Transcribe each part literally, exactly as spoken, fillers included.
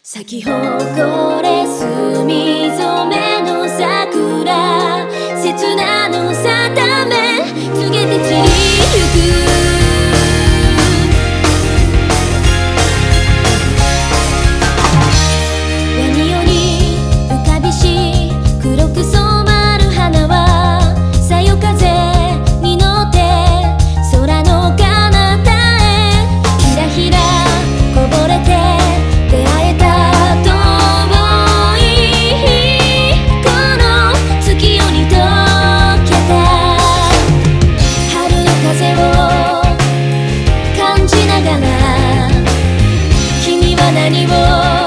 咲き誇れ墨染めの桜、刹那の定め告げて散りゆく。闇夜に浮かびし黒く染まる花は、さよ風に乗って空の彼方へひらひらこぼれて出会えた。何を思う？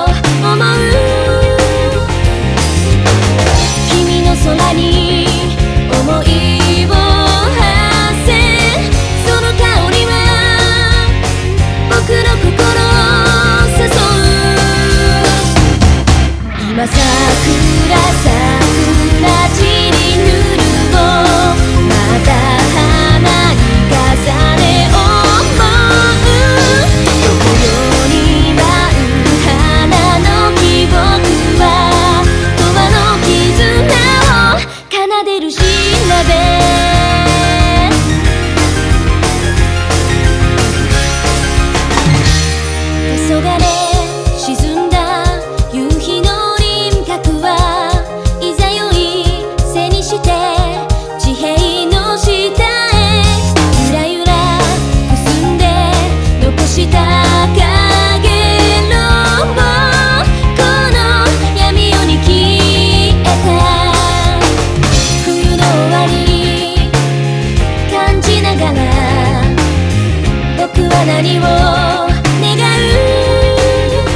君の空に思いを馳せ、その香りは僕の心を誘う。今桜桜散りぬるをまた花に重ね思う。どこよりは奏でる調べ、黄昏沈んだ夕日の輪郭はいざよい背にして地平の下へゆらゆらくすんで残した影のこの闇夜に消えた。感じながら僕は何を願う？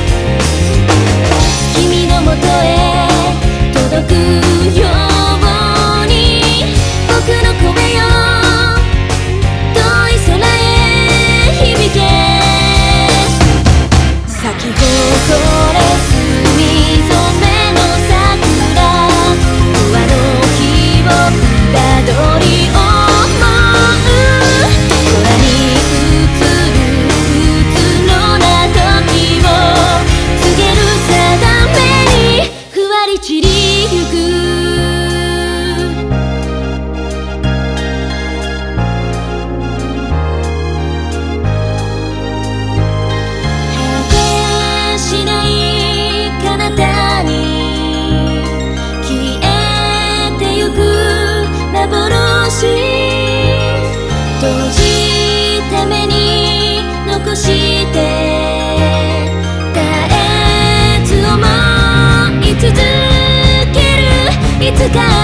君のもとへ届くように僕の声よ遠い空へ響け。咲き誇れ墨染めの桜、不破の日をたどりを散りゆく。果てしない彼方に消えてゆく幻、閉じた目に残して絶えず思い続けるいつか